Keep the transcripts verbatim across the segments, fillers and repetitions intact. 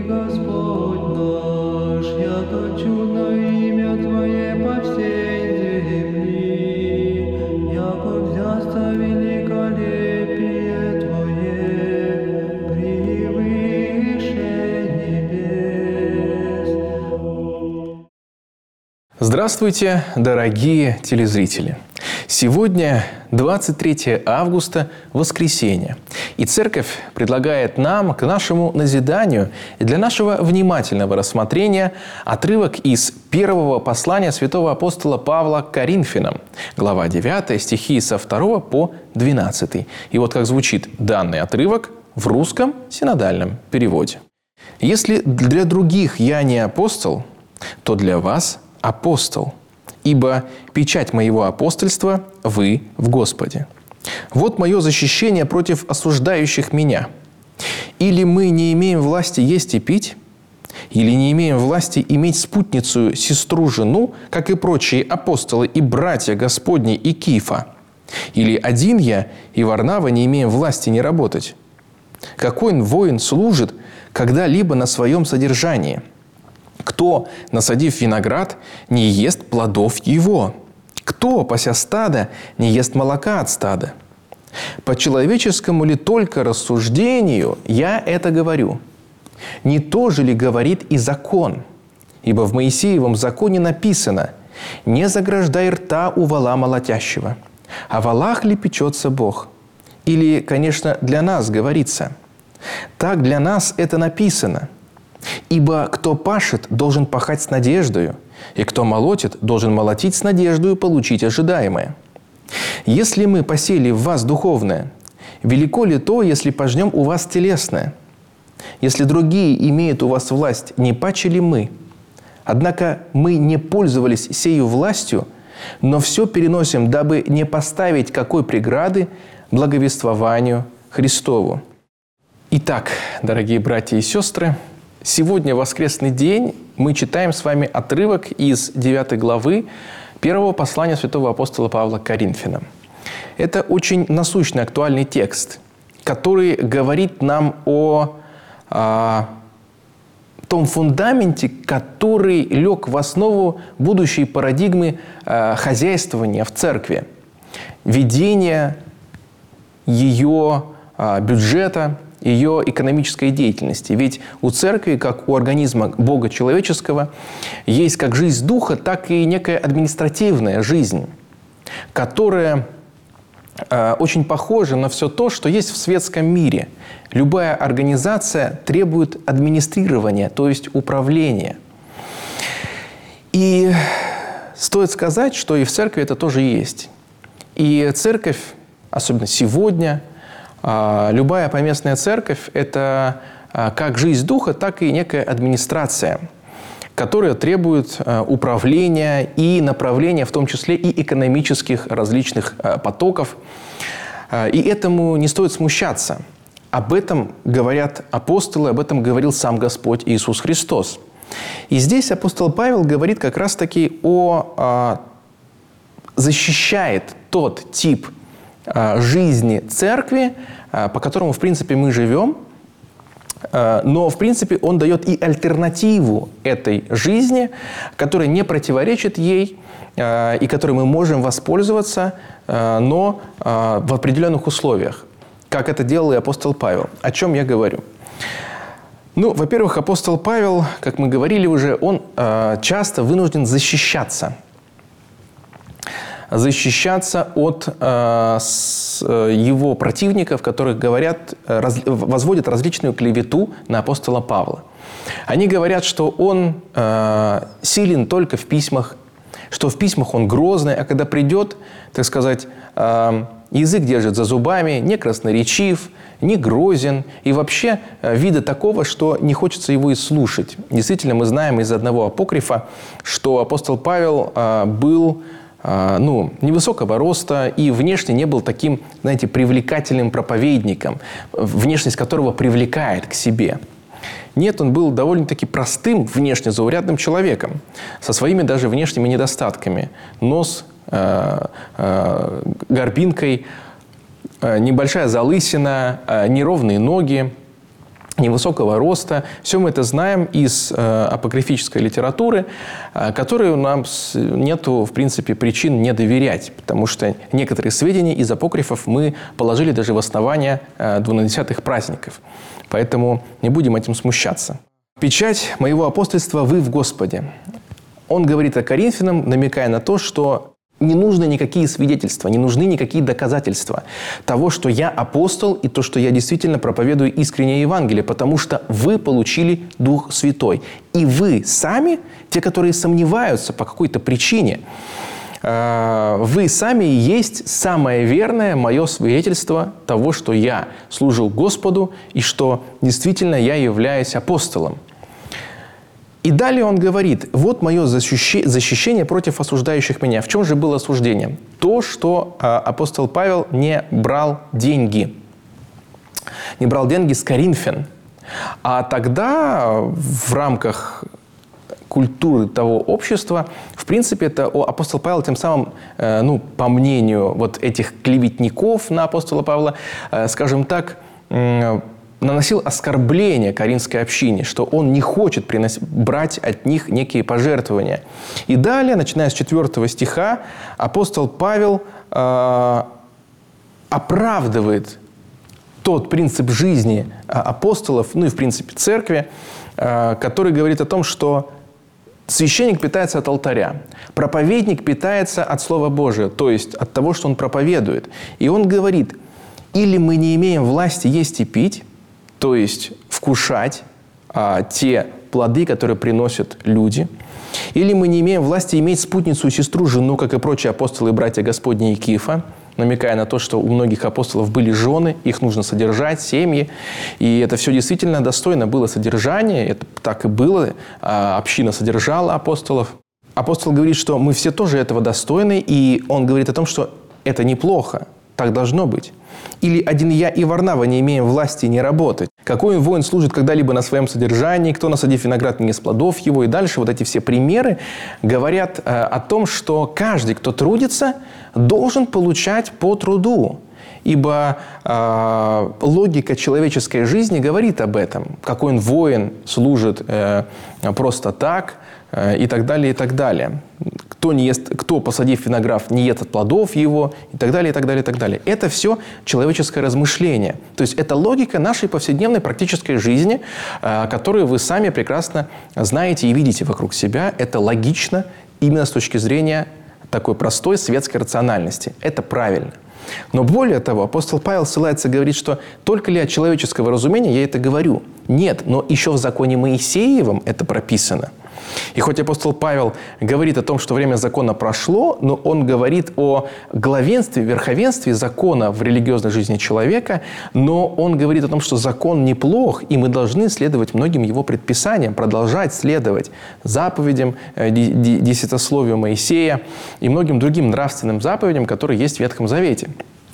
Господь наш, яко чудно имя Твое по всей земли, яко взясто великолепие Твое превыше небес. Здравствуйте, дорогие телезрители! Сегодня двадцать третье августа, воскресенье. И Церковь предлагает нам к нашему назиданию и для нашего внимательного рассмотрения отрывок из первого послания святого апостола Павла к Коринфянам, глава девятая, стихи со второго по двенадцатый. И вот как звучит данный отрывок в русском синодальном переводе. «Если для других я не апостол, то для вас апостол. Ибо печать моего апостольства вы в Господе. Вот мое защищение против осуждающих меня. Или мы не имеем власти есть и пить, или не имеем власти иметь спутницу, сестру, жену, как и прочие апостолы и братья Господни и Кифа. Или один я и Варнава не имеем власти не работать. Какой воин служит когда-либо на своем содержании? Кто, насадив виноград, не ест плодов его? Кто, пася стадо, не ест молока от стада? По человеческому ли только рассуждению я это говорю? Не то же ли говорит и закон? Ибо в Моисеевом законе написано: «Не заграждай рта у вола молотящего». О волах ли печется Бог? Или, конечно, для нас говорится: «Так для нас это написано». Ибо кто пашет, должен пахать с надеждою, и кто молотит, должен молотить с надеждою получить ожидаемое. Если мы посеяли в вас духовное, велико ли то, если пожнем у вас телесное? Если другие имеют у вас власть, не паче ли мы? Однако мы не пользовались сею властью, но все переносим, дабы не поставить какой преграды благовествованию Христову». Итак, дорогие братья и сестры, сегодня, воскресный день, мы читаем с вами отрывок из девятой главы первого послания святого апостола Павла к Коринфянам. Это очень насущный, актуальный текст, который говорит нам о, о том фундаменте, который лег в основу будущей парадигмы э, хозяйствования в церкви, ведения ее э, бюджета, ее экономической деятельности. Ведь у церкви, как у организма Бога человеческого, есть как жизнь духа, так и некая административная жизнь, которая э, очень похожа на все то, что есть в светском мире. Любая организация требует администрирования, то есть управления. И стоит сказать, что и в церкви это тоже есть. И церковь, особенно сегодня, любая поместная церковь – это как жизнь духа, так и некая администрация, которая требует управления и направления, в том числе и экономических различных потоков. И этому не стоит смущаться. Об этом говорят апостолы, об этом говорил сам Господь Иисус Христос. И здесь апостол Павел говорит как раз-таки о… защищает тот тип жизни церкви, по которому, в принципе, мы живем, но, в принципе, он дает и альтернативу этой жизни, которая не противоречит ей и которой мы можем воспользоваться, но в определенных условиях, как это делал и апостол Павел. О чем я говорю? Ну, во-первых, апостол Павел, как мы говорили уже, он часто вынужден защищаться. защищаться от э, с, э, его противников, которых говорят, раз, возводят различную клевету на апостола Павла. Они говорят, что он э, силен только в письмах, что в письмах он грозный, а когда придет, так сказать, э, язык держит за зубами, не красноречив, не грозен, и вообще э, вида такого, что не хочется его и слушать. Действительно, мы знаем из одного апокрифа, что апостол Павел э, был ну, невысокого роста и внешне не был таким, знаете, привлекательным проповедником, внешность которого привлекает к себе. Нет, он был довольно-таки простым, внешне заурядным человеком, со своими даже внешними недостатками. Нос, э, э, горбинкой, э, небольшая залысина, э, неровные ноги. невысокого роста. Все мы это знаем из э, апокрифической литературы, э, которой у нас нету, в принципе, причин не доверять, потому что некоторые сведения из апокрифов мы положили даже в основание э, двунадесятых праздников. Поэтому не будем этим смущаться. «Печать моего апостольства вы в Господе». Он говорит о Коринфянам, намекая на то, что не нужны никакие свидетельства, не нужны никакие доказательства того, что я апостол и то, что я действительно проповедую искреннее Евангелие, потому что вы получили Дух Святой. И вы сами, те, которые сомневаются по какой-то причине, вы сами и есть самое верное мое свидетельство того, что я служу Господу и что действительно я являюсь апостолом. И далее он говорит, вот мое защищение против осуждающих меня. В чем же было осуждение? То, что апостол Павел не брал деньги. Не брал деньги с коринфян. А тогда в рамках культуры того общества, в принципе, это апостол Павел тем самым, ну, по мнению вот этих клеветников на апостола Павла, скажем так, наносил оскорбление коринфской общине, что он не хочет приносить, брать от них некие пожертвования. И далее, начиная с четвёртого стиха, апостол Павел э, оправдывает тот принцип жизни апостолов, ну и в принципе церкви, э, который говорит о том, что священник питается от алтаря, проповедник питается от Слова Божия, то есть от того, что он проповедует. И он говорит, или мы не имеем власти есть и пить, то есть вкушать а, те плоды, которые приносят люди. Или мы не имеем власти иметь спутницу и сестру, жену, как и прочие апостолы и братья Господни и Кифа, намекая на то, что у многих апостолов были жены, их нужно содержать, семьи. И это все действительно достойно было содержания, это так и было. А, община содержала апостолов. Апостол говорит, что мы все тоже этого достойны, и он говорит о том, что это неплохо, так должно быть. Или один я и Варнава не имеем власти не работать. Какой воин служит когда-либо на своем содержании, кто, насадив виноград, не ест плодов его. И дальше вот эти все примеры говорят э, о том, что каждый, кто трудится, должен получать по труду. Ибо э, логика человеческой жизни говорит об этом. Какой он воин служит э, просто так, э, и так далее, и так далее. Кто, не ест, кто, посадив виноград, не ест от плодов его, и так далее, и так далее, и так далее. Это все человеческое размышление. То есть это логика нашей повседневной практической жизни, э, которую вы сами прекрасно знаете и видите вокруг себя. Это логично именно с точки зрения такой простой светской рациональности. Это правильно. Но более того, апостол Павел ссылается и говорит, что только ли от человеческого разумения я это говорю? Нет, но еще в законе Моисеевом это прописано. И хоть апостол Павел говорит о том, что время закона прошло, но он говорит о главенстве, верховенстве закона в религиозной жизни человека, но он говорит о том, что закон неплох, и мы должны следовать многим его предписаниям, продолжать следовать заповедям, десятословию Моисея и многим другим нравственным заповедям, которые есть в Ветхом Завете.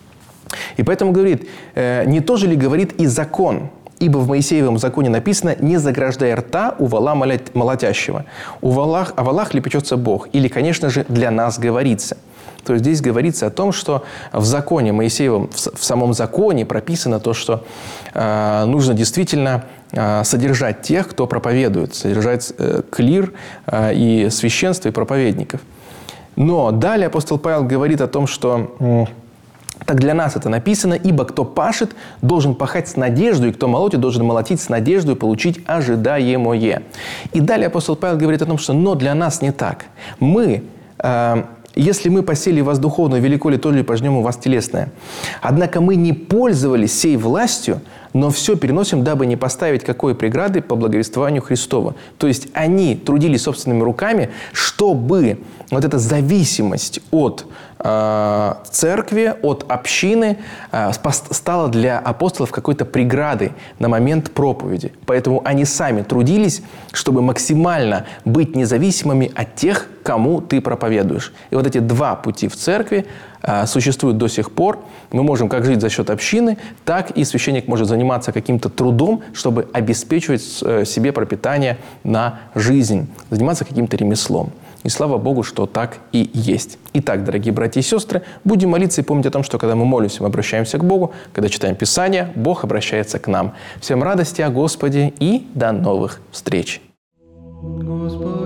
И поэтому говорит, не то же ли говорит и закон? Ибо в Моисеевом законе написано «не заграждай рта у вола молотящего». У волах, о волах лепечется Бог. Или, конечно же, для нас говорится. То есть здесь говорится о том, что в законе Моисеевом, в, в самом законе прописано то, что э, нужно действительно э, содержать тех, кто проповедует, содержать э, клир э, и священство, и проповедников. Но далее апостол Павел говорит о том, что... Э, Так для нас это написано, ибо кто пашет, должен пахать с надеждой, и кто молотит, должен молотить с надеждой, получить ожидаемое. И далее апостол Павел говорит о том, что но для нас не так. Мы, э, если мы посели вас духовную, велико ли то ли пожнем у вас телесное. Однако мы не пользовались сей властью, но все переносим, дабы не поставить какой преграды по благовествованию Христова. То есть они трудились собственными руками, чтобы вот эта зависимость от э, церкви, от общины э, стала для апостолов какой-то преградой на момент проповеди. Поэтому они сами трудились, чтобы максимально быть независимыми от тех, кому ты проповедуешь. И вот эти два пути в церкви э, существуют до сих пор. Мы можем как жить за счет общины, так и священник может заниматься каким-то трудом, чтобы обеспечивать себе пропитание на жизнь, заниматься каким-то ремеслом. И слава Богу, что так и есть. Итак, дорогие братья и сестры, будем молиться и помнить о том, что когда мы молимся, мы обращаемся к Богу. Когда читаем Писание, Бог обращается к нам. Всем радости о Господе и до новых встреч! Господи.